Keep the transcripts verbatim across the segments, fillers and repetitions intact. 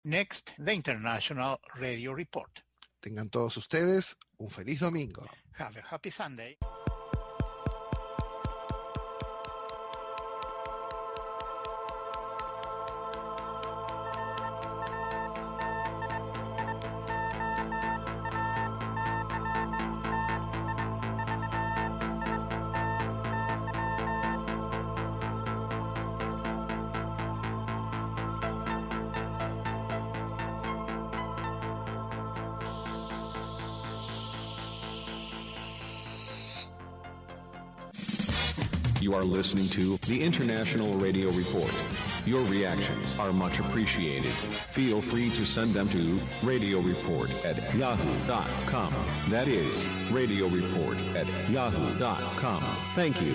Next, the International Radio Report. Tengan todos ustedes un feliz domingo. Have a happy Sunday. You are listening to the International Radio Report. Your reactions are much appreciated. Feel free to send them to radio report at yahoo dot com. That is, radio report at yahoo dot com. Thank you.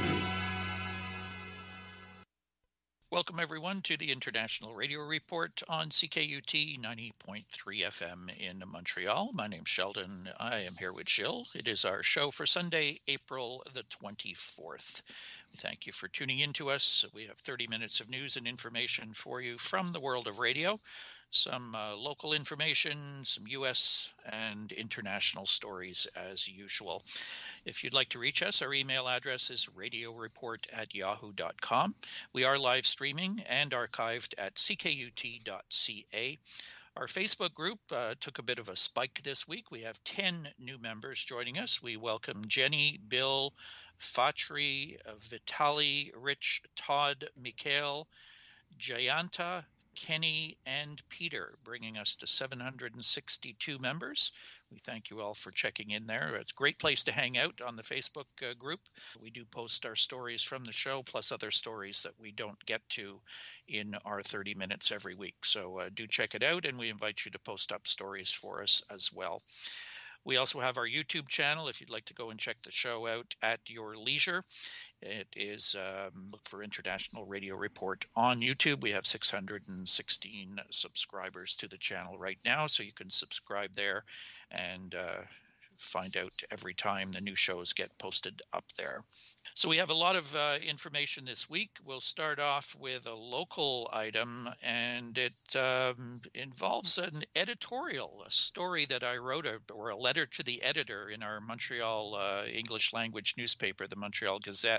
Welcome, everyone, to the International Radio Report on C K U T ninety point three F M in Montreal. My name's Sheldon. I am here with Jill. It is our show for Sunday, April the twenty-fourth. We thank you for tuning in to us. We have thirty minutes of news and information for you from the world of radio. Some uh, local information, some U S and international stories as usual. If you'd like to reach us, our email address is radio report at yahoo dot com. We are live streaming and archived at c k u t dot c a. Our Facebook group uh, took a bit of a spike this week. We have ten new members joining us. We welcome Jenny, Bill, Fatri, Vitali, Rich, Todd, Mikhail, Jayanta, Kenny, and Peter, bringing us to seven hundred sixty-two members. We thank you all for checking in there. It's a great place to hang out on the Facebook uh, group. We do post our stories from the show, plus other stories that we don't get to in our thirty minutes every week. So uh, do check it out, and we invite you to post up stories for us as well. We also have our YouTube channel if you'd like to go and check the show out at your leisure. It is, um, look for International Radio Report on YouTube. We have six hundred sixteen subscribers to the channel right now, so you can subscribe there and uh, find out every time the new shows get posted up there. So we have a lot of uh, information this week. We'll start off with a local item, and it um, involves an editorial, a story that I wrote, a, or a letter to the editor in our Montreal uh, English language newspaper, the Montreal Gazette.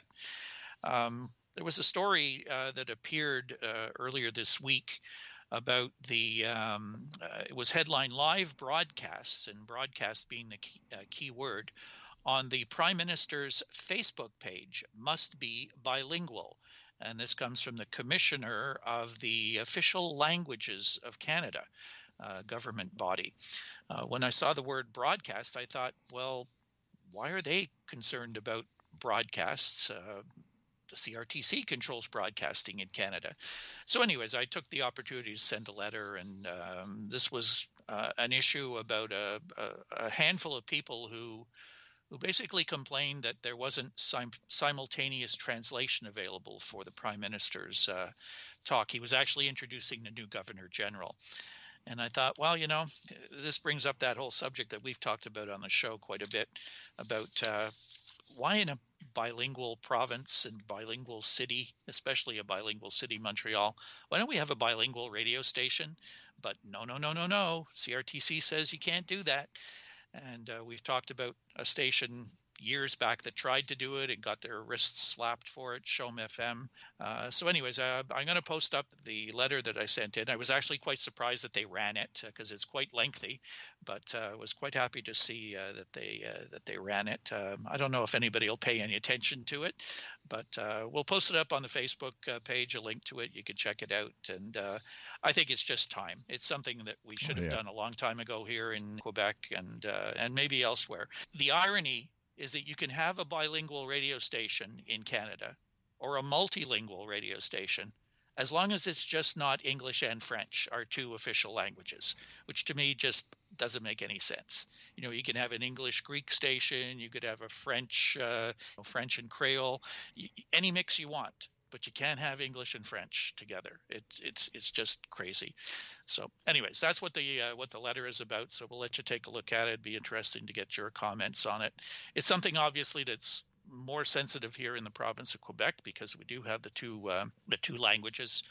Um, there was a story uh, that appeared uh, earlier this week about the, um, uh, it was headline live broadcasts, and broadcast being the key, uh, key word, on the Prime Minister's Facebook page must be bilingual. And this comes from the Commissioner of the Official Languages of Canada, uh, government body. Uh, when I saw the word broadcast, I thought, well, why are they concerned about broadcasts? Uh, the C R T C controls broadcasting in Canada. So anyways, I took the opportunity to send a letter, and um, this was uh, an issue about a, a, a handful of people who who basically complained that there wasn't sim- simultaneous translation available for the Prime Minister's uh, talk. He was actually introducing the new Governor General. And I thought, well, you know, this brings up that whole subject that we've talked about on the show quite a bit about uh, why in a bilingual province and bilingual city, especially a bilingual city, Montreal, why don't we have a bilingual radio station? But no, no, no, no, no. C R T C says you can't do that. And uh, we've talked about a station years back that tried to do it and got their wrists slapped for it, Shom F M. Uh, so anyways, uh, I'm going to post up the letter that I sent in. I was actually quite surprised that they ran it because uh, it's quite lengthy, but I uh, was quite happy to see uh, that they uh, that they ran it. Um, I don't know if anybody will pay any attention to it, but uh, we'll post it up on the Facebook uh, page, a link to it. You can check it out. And uh, I think it's just time. It's something that we should oh, have yeah. done a long time ago here in Quebec and uh, and maybe elsewhere. The irony is that you can have a bilingual radio station in Canada or a multilingual radio station as long as it's just not English and French, our two official languages, which to me just doesn't make any sense. You know, you can have an English Greek station, you could have a French, uh, French and Creole, any mix you want, but you can't have English and French together. It's it's it's just crazy. So, anyways, that's what the uh, what the letter is about. So we'll let you take a look at it. It'd be interesting to get your comments on it. It's something obviously that's more sensitive here in the province of Quebec because we do have the two uh, the two languages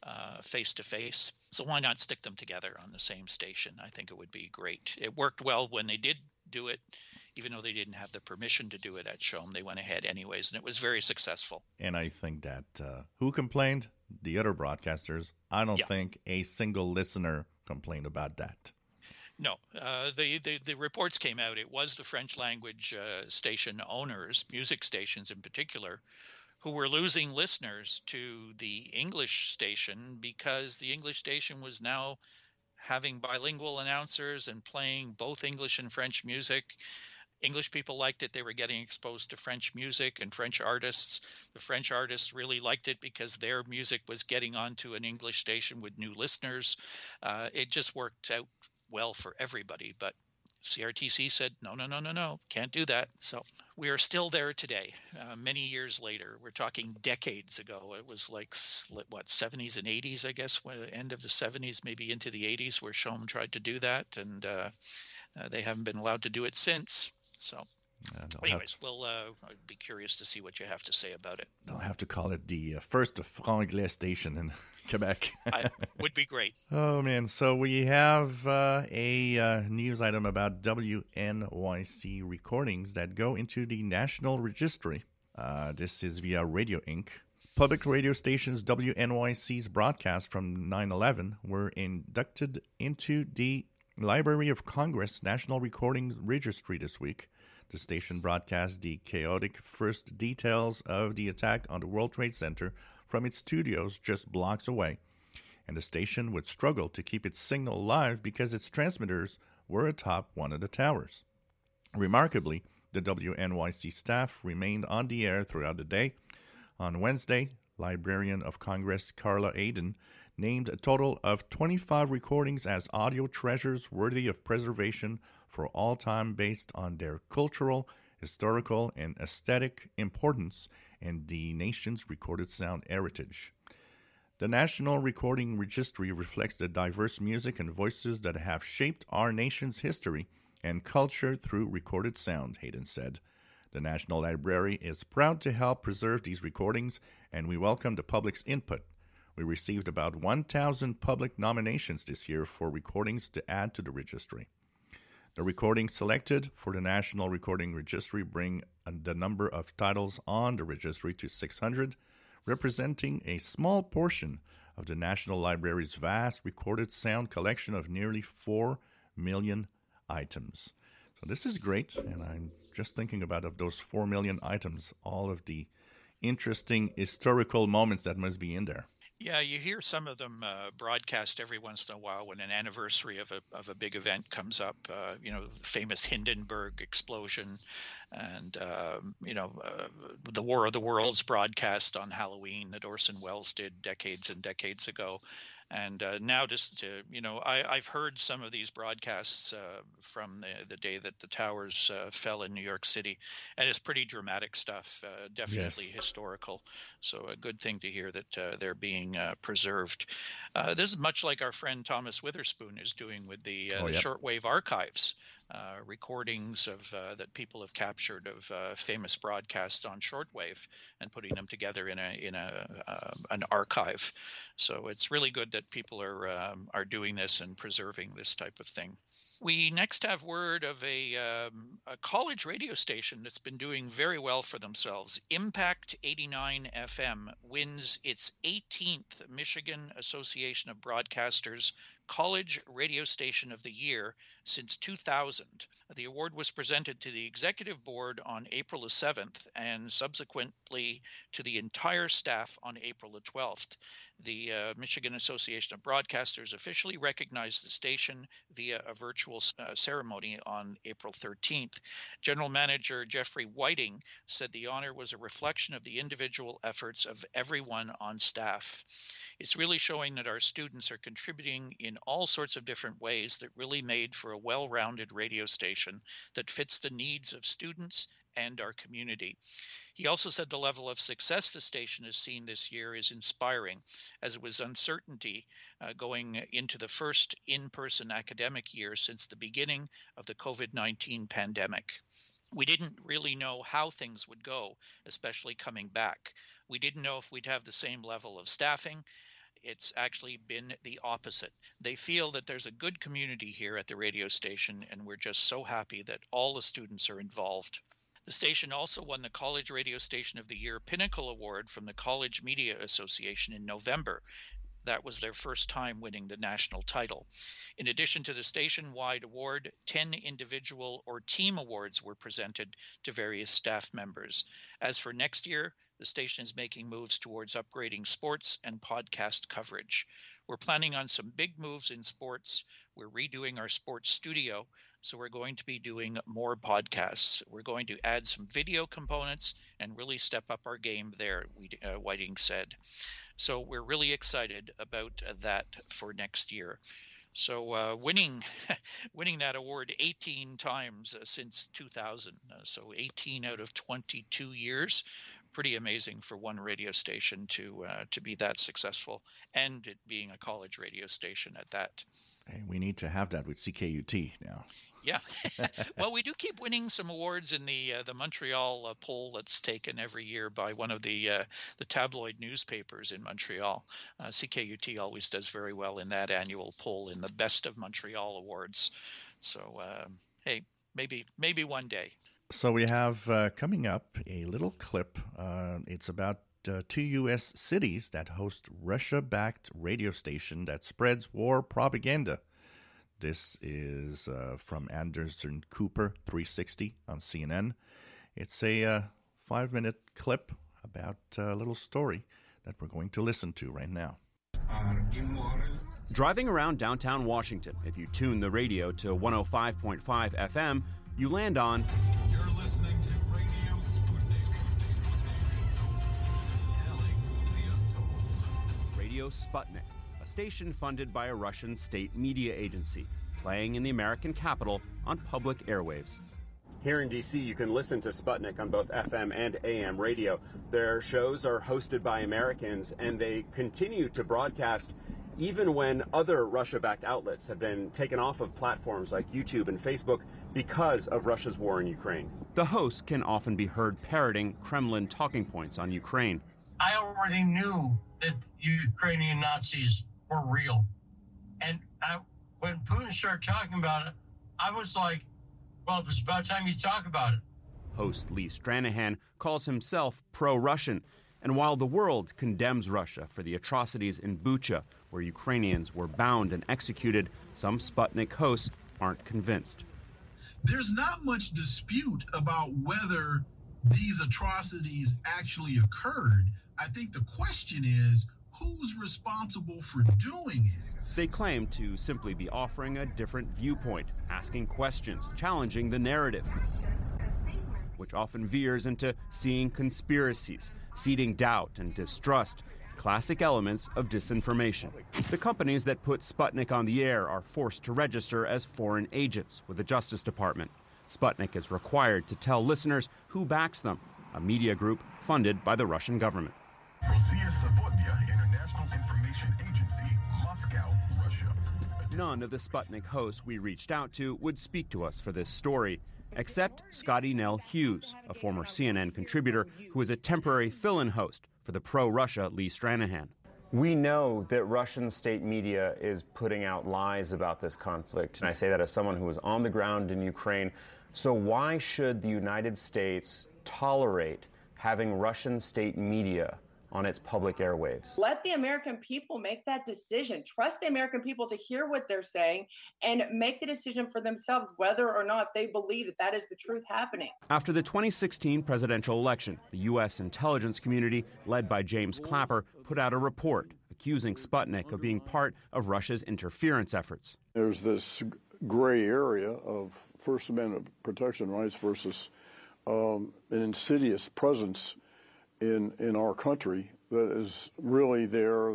uh, face-to-face. So why not stick them together on the same station? I think it would be great. It worked well when they did do it. Even though they didn't have the permission to do it at CHOM, they went ahead anyways, and it was very successful. And I think that uh, who complained? The other broadcasters. I don't Yeah. think a single listener complained about that. No, uh, the, the, the reports came out. It was the French language uh, station owners, music stations in particular, who were losing listeners to the English station because the English station was now having bilingual announcers and playing both English and French music. English people liked it. They were getting exposed to French music and French artists. The French artists really liked it because their music was getting onto an English station with new listeners. Uh, it just worked out well for everybody. But C R T C said, no, no, no, no, no, can't do that. So we are still there today, uh, many years later. We're talking decades ago. It was like, what, seventies and eighties, I guess, when, end of the seventies, maybe into the eighties, where CHOM tried to do that. And uh, uh, they haven't been allowed to do it since. So Uh, they'll, anyways, have, we'll uh, I'd be curious to see what you have to say about it. they'll have to call it the uh, first franglais station in Quebec. I would be great. Oh, man. So we have uh, a uh, news item about W N Y C recordings that go into the National Registry. Uh, this is via Radio Incorporated. Public radio stations W N Y C's broadcast from nine eleven were inducted into the Library of Congress National Recordings Registry this week. The station broadcast the chaotic first details of the attack on the World Trade Center from its studios just blocks away, and the station would struggle to keep its signal live because its transmitters were atop one of the towers. Remarkably, the W N Y C staff remained on the air throughout the day. On Wednesday, Librarian of Congress Carla Aden named a total of twenty-five recordings as audio treasures worthy of preservation for all time based on their cultural, historical, and aesthetic importance and the nation's recorded sound heritage. The National Recording Registry reflects the diverse music and voices that have shaped our nation's history and culture through recorded sound, Hayden said. The National Library is proud to help preserve these recordings, and we welcome the public's input. We received about one thousand public nominations this year for recordings to add to the registry. The recordings selected for the National Recording Registry bring the number of titles on the registry to six hundred, representing a small portion of the National Library's vast recorded sound collection of nearly four million items. So this is great, and I'm just thinking about of those four million items, all of the interesting historical moments that must be in there. Yeah, you hear some of them uh, broadcast every once in a while when an anniversary of a of a big event comes up. Uh, you know, the famous Hindenburg explosion, and uh, you know, uh, the War of the Worlds broadcast on Halloween that Orson Welles did decades and decades ago. And uh, now just to, you know, I, I've heard some of these broadcasts uh, from the, the day that the towers uh, fell in New York City, and it's pretty dramatic stuff, uh, definitely Yes. historical. So a good thing to hear that uh, they're being uh, preserved. Uh, this is much like our friend Thomas Witherspoon is doing with the, uh, Oh, the yep. shortwave archives, uh, recordings of uh, that people have captured of uh, famous broadcasts on shortwave and putting them together in a in a uh, an archive. So it's really good that people are um, are doing this and preserving this type of thing. We next have word of a, um, a college radio station that's been doing very well for themselves. Impact eighty-nine F M wins its eighteenth Michigan Association of Broadcasters College Radio Station of the Year since two thousand. The award was presented to the executive board on April the seventh and subsequently to the entire staff on April the twelfth. The uh, Michigan Association of Broadcasters officially recognized the station via a virtual uh, ceremony on April thirteenth. General Manager Jeffrey Whiting said the honor was a reflection of the individual efforts of everyone on staff. It's really showing that our students are contributing in all sorts of different ways that really made for a well-rounded radio station that fits the needs of students and our community. He also said the level of success the station has seen this year is inspiring, as it was uncertainty uh, going into the first in-person academic year since the beginning of the COVID nineteen pandemic. We didn't really know how things would go, especially coming back. We didn't know if we'd have the same level of staffing. it's actually been the opposite. They feel that there's a good community here at the radio station, and we're just so happy that all the students are involved. The station also won the College Radio Station of the Year Pinnacle Award from the College Media Association in November. That was their first time winning the national title. In addition to the station-wide award, ten individual or team awards were presented to various staff members. As for next year, the station is making moves towards upgrading sports and podcast coverage. We're planning on some big moves in sports. We're redoing our sports studio, so we're going to be doing more podcasts. We're going to add some video components and really step up our game there, uh, Whiting said. So we're really excited about that for next year. So uh, winning winning that award eighteen times uh, since two thousand, uh, so eighteen out of twenty-two years, pretty amazing for one radio station to uh, to be that successful, and it being a college radio station at that. Hey, we need to have that with C K U T now. Yeah. Well, we do keep winning some awards in the uh, the Montreal uh, poll that's taken every year by one of the uh, the tabloid newspapers in Montreal. Uh, C K U T always does very well in that annual poll in the Best of Montreal awards. So, uh, hey, maybe maybe one day. So we have uh, coming up a little clip. Uh, it's about uh, two U S cities that host Russia-backed radio station that spreads war propaganda. This is uh, from Anderson Cooper three sixty on C N N. It's a uh, five-minute clip about a little story that we're going to listen to right now. Driving around downtown Washington, if you tune the radio to one oh five point five F M, you land on... You're listening to Radio Sputnik. Telling the untold. Radio Sputnik, a station funded by a Russian state media agency, playing in the American capital on public airwaves. Here in D C, you can listen to Sputnik on both F M and A M radio. Their shows are hosted by Americans, and they continue to broadcast even when other Russia-backed outlets have been taken off of platforms like YouTube and Facebook because of Russia's war in Ukraine. The hosts can often be heard parroting Kremlin talking points on Ukraine. I already knew that Ukrainian Nazis were real. And I, when Putin started talking about it, I was like, well, it's about time you talk about it. Host Lee Stranahan calls himself pro-Russian. And while the world condemns Russia for the atrocities in Bucha, where Ukrainians were bound and executed, some Sputnik hosts aren't convinced. There's not much dispute about whether these atrocities actually occurred. I think the question is, who's responsible for doing it? They claim to simply be offering a different viewpoint, asking questions, challenging the narrative, which often veers into seeing conspiracies, seeding doubt and distrust, classic elements of disinformation. The companies that put Sputnik on the air are forced to register as foreign agents with the Justice Department. Sputnik is required to tell listeners who backs them, a media group funded by the Russian government. Rossiya Savodya, International Information Agency, Moscow, Russia. None of the Sputnik hosts we reached out to would speak to us for this story, except Scotty Nell Hughes, a former C N N contributor who is a temporary fill-in host for the pro-Russia Lee Stranahan. We know that Russian state media is putting out lies about this conflict, and I say that as someone who was on the ground in Ukraine. So why should the United States tolerate having Russian state media on its public airwaves? Let the American people make that decision. Trust the American people to hear what they're saying and make the decision for themselves whether or not they believe that that is the truth happening. After the twenty sixteen presidential election, the U S intelligence community, led by James Clapper, put out a report accusing Sputnik of being part of Russia's interference efforts. There's this gray area of First Amendment protection rights versus um, an insidious presence in in our country that is really there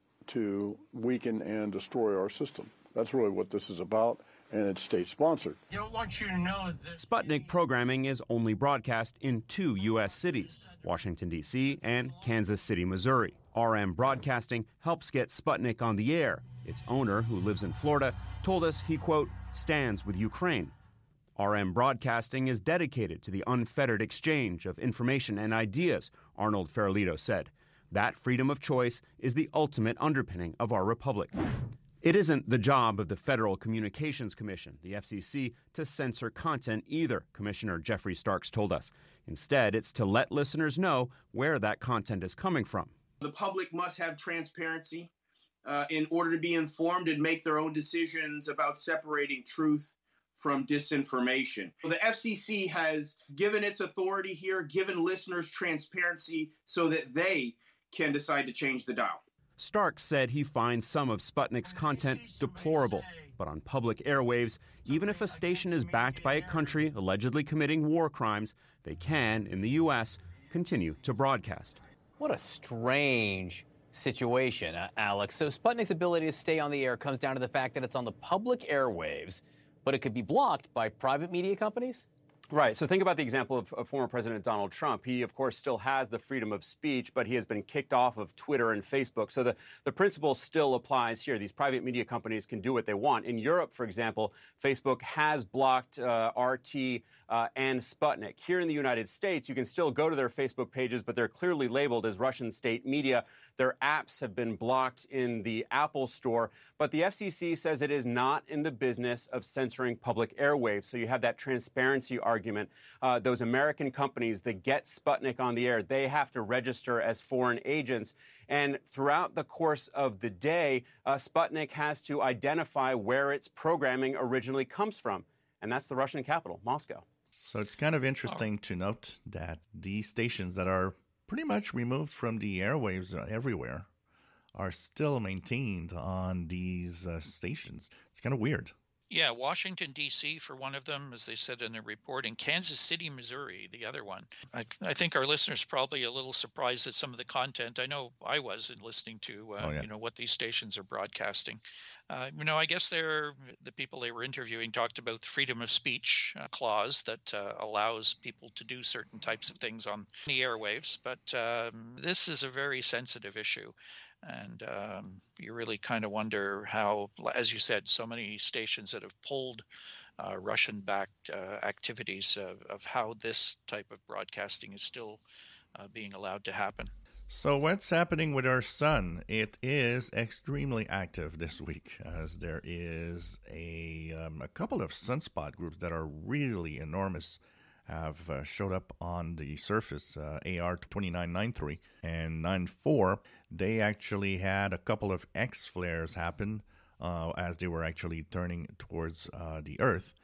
to weaken and destroy our system. That's really what this is about, and it's state-sponsored. They don't want you to know that Sputnik programming is only broadcast in two U S cities, Washington, D C and Kansas City, Missouri. R M Broadcasting helps get Sputnik on the air. Its owner, who lives in Florida, told us he, quote, stands with Ukraine. R M Broadcasting is dedicated to the unfettered exchange of information and ideas, Arnold Ferlito said. That freedom of choice is the ultimate underpinning of our republic. It isn't the job of the Federal Communications Commission, the F C C, to censor content either, Commissioner Jeffrey Starks told us. Instead, it's to let listeners know where that content is coming from. The public must have transparency uh, in order to be informed and make their own decisions about separating truth from disinformation. The F C C has given its authority here, given listeners transparency so that they can decide to change the dial. Starks said he finds some of Sputnik's content deplorable, but on public airwaves, even if a station is backed by a country allegedly committing war crimes, they can, in the U S, continue to broadcast. What a strange situation, uh, Alex. So Sputnik's ability to stay on the air comes down to the fact that it's on the public airwaves, but it could be blocked by private media companies? Right. So think about the example of, of former President Donald Trump. He, of course, still has the freedom of speech, but he has been kicked off of Twitter and Facebook. So the, the principle still applies here. These private media companies can do what they want. In Europe, for example, Facebook has blocked uh, R T uh, and Sputnik. Here in the United States, you can still go to their Facebook pages, but they're clearly labeled as Russian state media. Their apps have been blocked in the Apple Store. But the F C C says it is not in the business of censoring public airwaves. So you have that transparency argument. Uh, those American companies that get Sputnik on the air, they have to register as foreign agents. And throughout the course of the day, uh, Sputnik has to identify where its programming originally comes from. And that's the Russian capital, Moscow. So it's kind of interesting to note that these stations that are pretty much removed from the airwaves uh, everywhere are still maintained on these uh, stations. It's kind of weird. Yeah, Washington, D C for one of them, as they said in their report, and Kansas City, Missouri, the other one. I, I think our listeners are probably a little surprised at some of the content. I know I was in listening to, uh, Oh, yeah. you know, what these stations are broadcasting. Uh, you know, I guess they're, the people they were interviewing talked about the freedom of speech uh, clause that uh, allows people to do certain types of things on the airwaves. But um, this is a very sensitive issue. And um, you really kind of wonder how, as you said, so many stations that have pulled uh, Russian-backed uh, activities of, of how this type of broadcasting is still uh, being allowed to happen. So what's happening with our sun? It is extremely active this week, as there is a um, a couple of sunspot groups that are really enormous have uh, showed up on the surface. uh, A R twenty-nine ninety-three and ninety-four, they actually had a couple of X flares happen uh, as they were actually turning towards uh, the Earth.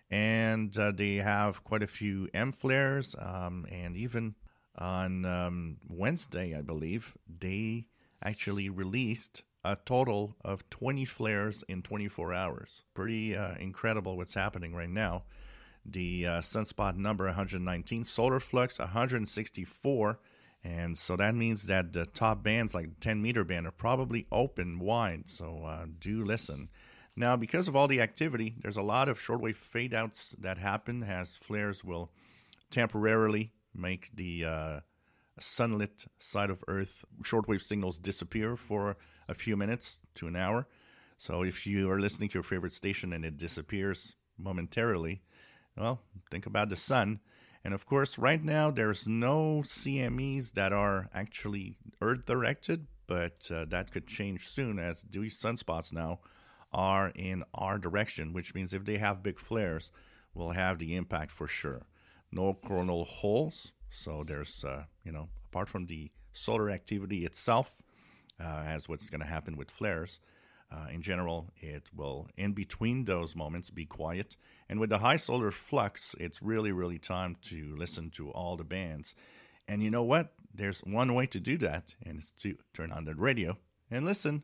And uh, they have quite a few M flares, um, and even on um, Wednesday, I believe, they actually released a total of twenty flares in twenty-four hours. Pretty uh, incredible what's happening right now. The uh, sunspot number one hundred nineteen, solar flux one hundred sixty-four, and so that means that the top bands, like the ten meter band, are probably open wide, so uh, do listen. Now, because of all the activity, there's a lot of shortwave fade-outs that happen as flares will temporarily make the uh, sunlit side of Earth shortwave signals disappear for a few minutes to an hour. So if you are listening to your favorite station and it disappears momentarily, well, think about the sun. And of course, right now, there's no C M Es that are actually Earth-directed, but uh, that could change soon, as these sunspots now are in our direction, which means if they have big flares, we'll have the impact for sure. No coronal holes, so there's, uh, you know, apart from the solar activity itself, uh, as what's going to happen with flares, Uh, in general, it will, in between those moments, be quiet. And with the high solar flux, it's really, really time to listen to all the bands. And you know what? There's one way to do that, and it's to turn on the radio and listen.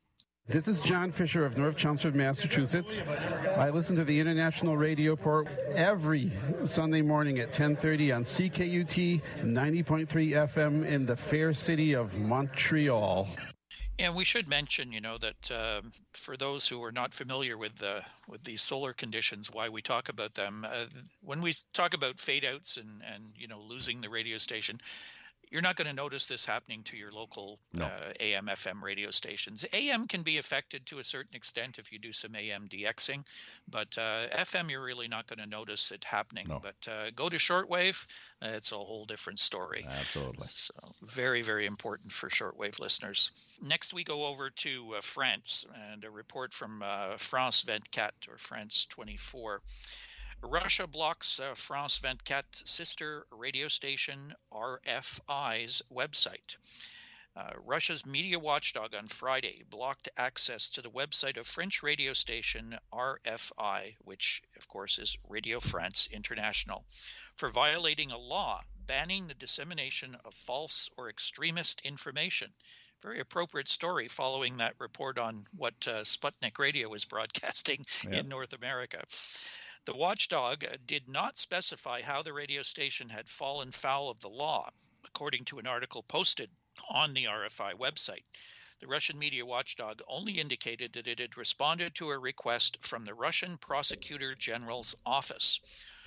This is John Fisher of North Chelmsford, Massachusetts. I listen to the International Radio Report every Sunday morning at ten thirty on C K U T ninety point three F M in the fair city of Montreal. And we should mention, you know, that um, for those who are not familiar with the with these solar conditions, why we talk about them, uh, when we talk about fade outs and, and, you know, losing the radio station, You're not going to notice this happening to your local No. uh, A M F M radio stations. A M can be affected to a certain extent if you do some A M DXing, but uh, F M, you're really not going to notice it happening. No. But uh, go to shortwave, uh, it's a whole different story. Absolutely. So very, very important for shortwave listeners. Next, we go over to uh, France and a report from uh, France twenty-four or France twenty-four. Russia blocks uh, France twenty-four sister radio station R F I's website. Uh, Russia's media watchdog on Friday blocked access to the website of French radio station R F I, which of course is Radio France International, for violating a law banning the dissemination of false or extremist information. Very appropriate story following that report on what uh, Sputnik Radio was broadcasting Yeah. in North America. The watchdog did not specify how the radio station had fallen foul of the law, according to an article posted on the R F I website. The Russian media watchdog only indicated that it had responded to a request from the Russian Prosecutor General's office.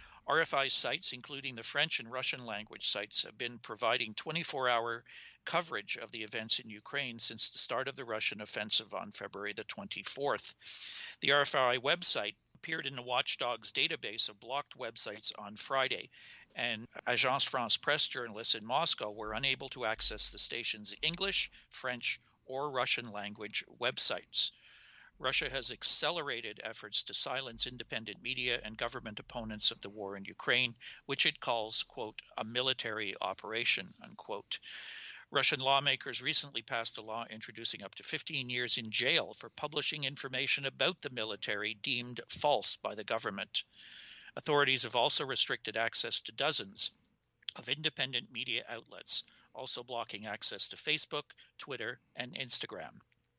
R F I sites, including the French and Russian language sites, have been providing twenty-four hour coverage of the events in Ukraine since the start of the Russian offensive on February the twenty-fourth. The R F I website appeared in the watchdog's database of blocked websites on Friday, and Agence France Presse journalists in Moscow were unable to access the station's English, French, or Russian language websites. Russia has accelerated efforts to silence independent media and government opponents of the war in Ukraine, which it calls, quote, a military operation, unquote. Russian lawmakers recently passed a law introducing up to fifteen years in jail for publishing information about the military deemed false by the government. Authorities have also restricted access to dozens of independent media outlets, also blocking access to Facebook, Twitter, and Instagram.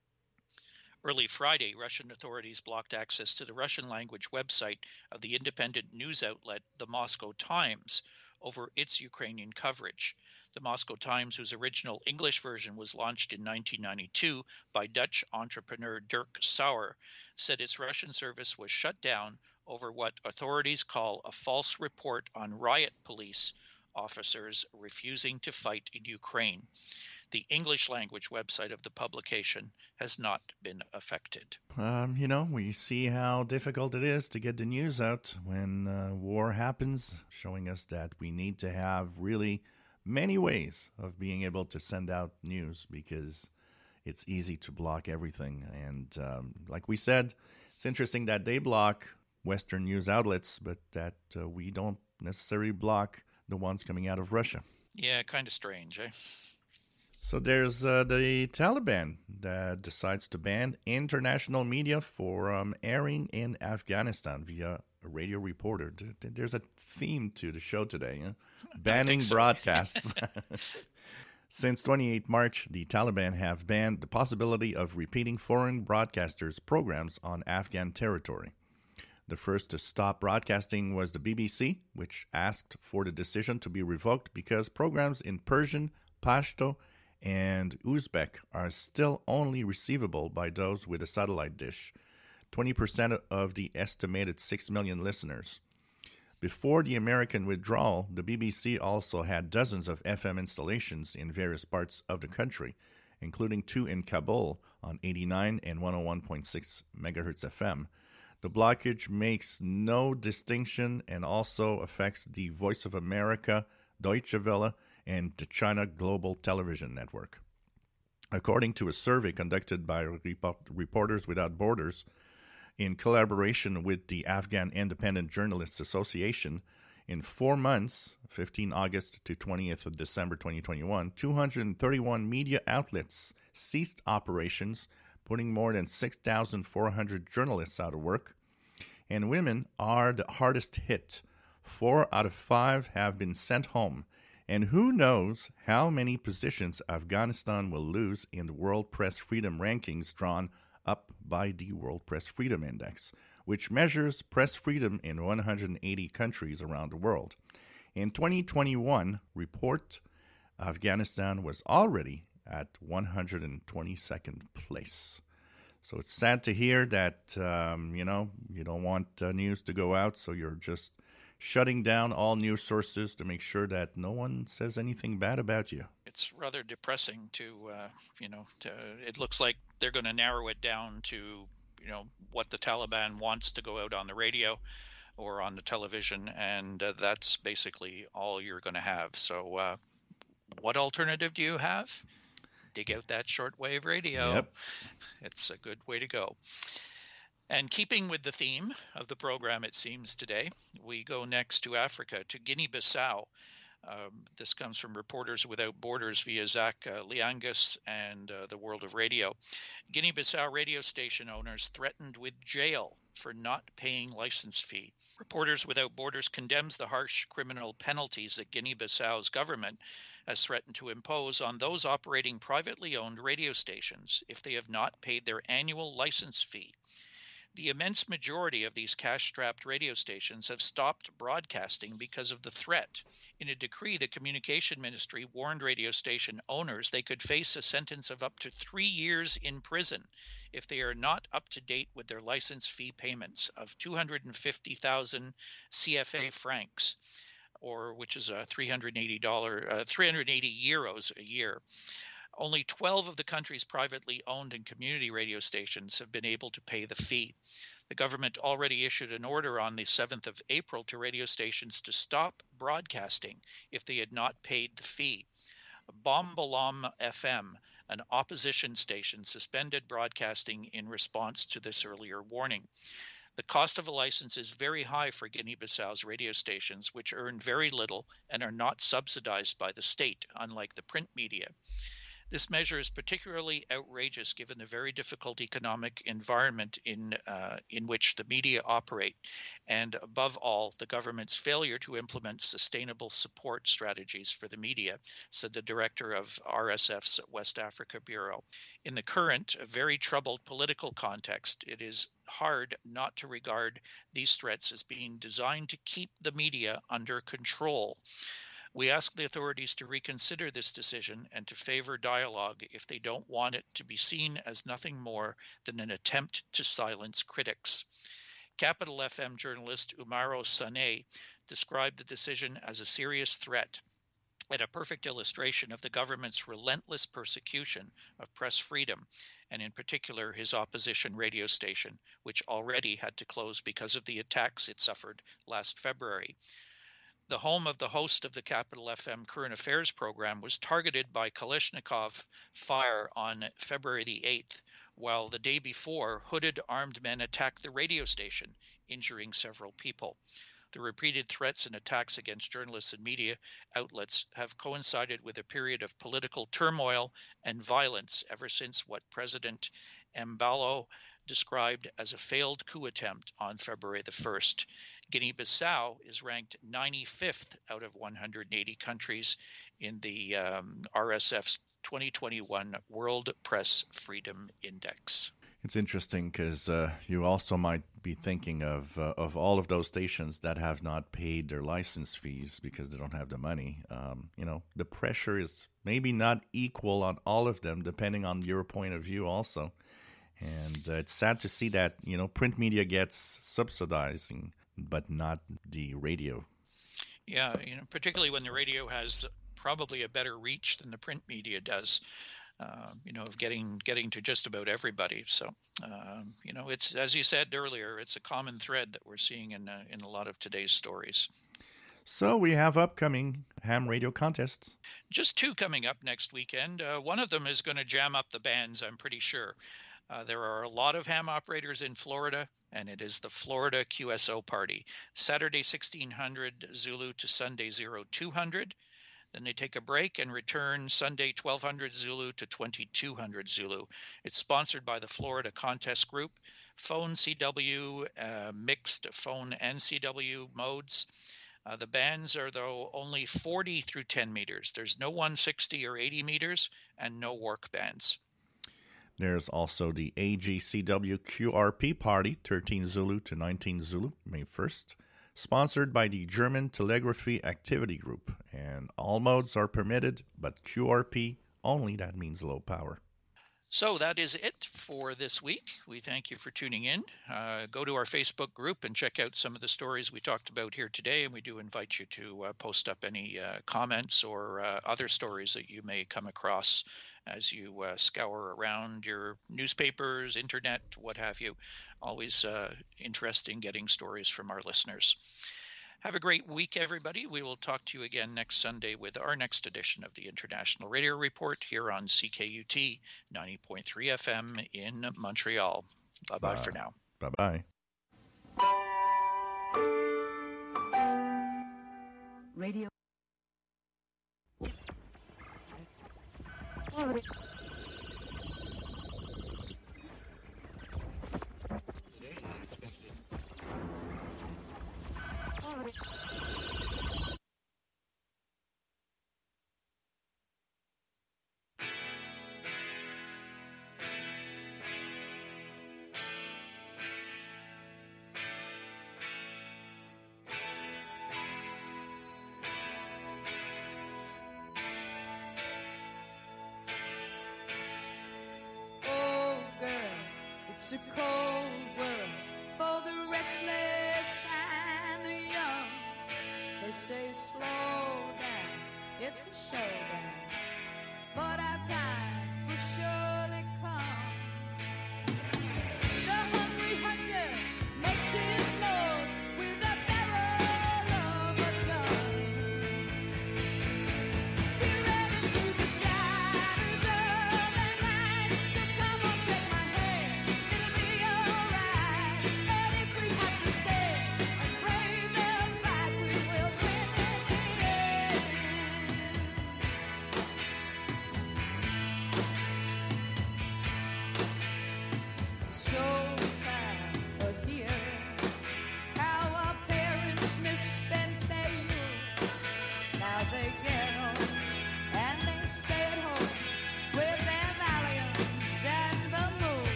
Early Friday, Russian authorities blocked access to the Russian language website of the independent news outlet The Moscow Times over its Ukrainian coverage. The Moscow Times, whose original English version was launched in nineteen ninety-two by Dutch entrepreneur Dirk Sauer, said its Russian service was shut down over what authorities call a false report on riot police officers refusing to fight in Ukraine. The English language website of the publication has not been affected. Um, you know, we see how difficult it is to get the news out when uh, war happens, showing us that we need to have really many ways of being able to send out news because it's easy to block everything. And um, like we said, it's interesting that they block Western news outlets, but that uh, we don't necessarily block the ones coming out of Russia. Yeah, kind of strange, eh? So there's uh, the Taliban that decides to ban international media for um, airing in Afghanistan via a radio reporter. There's a theme to the show today, huh? Banning so. broadcasts. Since twenty-eighth March, the Taliban have banned the possibility of repeating foreign broadcasters' programs on Afghan territory. The first to stop broadcasting was the B B C, which asked for the decision to be revoked because programs in Persian, Pashto, and Uzbek are still only receivable by those with a satellite dish, twenty percent of the estimated six million listeners. Before the American withdrawal, the B B C also had dozens of F M installations in various parts of the country, including two in Kabul on eighty-nine and one oh one point six megahertz F M. The blockage makes no distinction and also affects the Voice of America, Deutsche Welle, and the China Global Television Network. According to a survey conducted by Report- Reporters Without Borders, in collaboration with the Afghan Independent Journalists Association, in four months, fifteenth August to twentieth of December twenty twenty-one, two hundred thirty-one media outlets ceased operations, putting more than six thousand four hundred journalists out of work. And women are the hardest hit. Four out of five have been sent home. And who knows how many positions Afghanistan will lose in the World Press Freedom Rankings drawn up by the World Press Freedom Index, which measures press freedom in one hundred eighty countries around the world. In twenty twenty-one, report Afghanistan was already at one hundred twenty-second place. So it's sad to hear that, um, you know, you don't want uh, news to go out, so you're just shutting down all news sources to make sure that no one says anything bad about you. It's rather depressing to, uh, you know, to, it looks like they're going to narrow it down to, you know, what the Taliban wants to go out on the radio or on the television, and uh, that's basically all you're going to have. So uh, what alternative do you have? Dig out that shortwave radio. Yep. It's a good way to go. And keeping with the theme of the program, it seems today, we go next to Africa, to Guinea-Bissau. Um, this comes from Reporters Without Borders via Zach uh, Liangas and uh, the World of Radio. Guinea-Bissau radio station owners threatened with jail for not paying license fee. Reporters Without Borders condemns the harsh criminal penalties that Guinea-Bissau's government has threatened to impose on those operating privately owned radio stations if they have not paid their annual license fee. The immense majority of these cash-strapped radio stations have stopped broadcasting because of the threat. In a decree, the Communication Ministry warned radio station owners they could face a sentence of up to three years in prison if they are not up to date with their license fee payments of two hundred fifty thousand C F A francs, or which is uh, three hundred eighty dollars, uh, three hundred eighty euros a year. Only twelve of the country's privately owned and community radio stations have been able to pay the fee. The government already issued an order on the seventh of April to radio stations to stop broadcasting if they had not paid the fee. Bombalam F M, an opposition station, suspended broadcasting in response to this earlier warning. The cost of a license is very high for Guinea-Bissau's radio stations, which earn very little and are not subsidized by the state, unlike the print media. This measure is particularly outrageous given the very difficult economic environment in uh, in which the media operate, and above all, the government's failure to implement sustainable support strategies for the media, said the director of R S F's West Africa Bureau. In the current, very troubled political context, it is hard not to regard these threats as being designed to keep the media under control. We ask the authorities to reconsider this decision and to favor dialogue if they don't want it to be seen as nothing more than an attempt to silence critics. Capital F M journalist Umaro Sané described the decision as a serious threat and a perfect illustration of the government's relentless persecution of press freedom, and in particular his opposition radio station, which already had to close because of the attacks it suffered last February. The home of the host of the Capital F M Current Affairs program was targeted by Kalashnikov fire on February the eighth, while the day before, hooded armed men attacked the radio station, injuring several people. The repeated threats and attacks against journalists and media outlets have coincided with a period of political turmoil and violence ever since what President Embalo described as a failed coup attempt on February the first. Guinea-Bissau is ranked ninety-fifth out of one hundred eighty countries in the um, R S F's twenty twenty-one World Press Freedom Index. It's interesting because uh, you also might be thinking of uh, of all of those stations that have not paid their license fees because they don't have the money. Um, you know, the pressure is maybe not equal on all of them, depending on your point of view also. And uh, it's sad to see that, you know, print media gets subsidizing, but not the radio. Yeah, you know, particularly when the radio has probably a better reach than the print media does, uh, you know, of getting getting to just about everybody. So, um, you know, it's, as you said earlier, it's a common thread that we're seeing in uh, in a lot of today's stories. So we have upcoming ham radio contests. Just two coming up next weekend. Uh, one of them is going to jam up the bands, I'm pretty sure. Uh, there are a lot of ham operators in Florida, and it is the Florida Q S O party. Saturday sixteen hundred Zulu to Sunday zero two hundred. Then they take a break and return Sunday twelve hundred Zulu to twenty-two hundred Zulu. It's sponsored by the Florida Contest Group. Phone C W, uh, mixed phone and C W modes. Uh, the bands are, though, only forty through ten meters. There's no one sixty or eighty meters and no work bands. There's also the A G C W Q R P party, thirteen Zulu to nineteen Zulu, May first, sponsored by the German Telegraphy Activity Group. And all modes are permitted, but Q R P only, that means low power. So that is it for this week. We thank you for tuning in. Uh, go to our Facebook group and check out some of the stories we talked about here today. And we do invite you to uh, post up any uh, comments or uh, other stories that you may come across as you uh, scour around your newspapers, internet, what have you. Always uh, interesting getting stories from our listeners. Have a great week, everybody. We will talk to you again next Sunday with our next edition of the International Radio Report here on C K U T ninety point three F M in Montreal. Bye-bye Bye. for now. Bye-bye. Radio. Oh, girl, it's a cold world for the restless and the young. They say slow down, it's a showdown, but our time will surely come.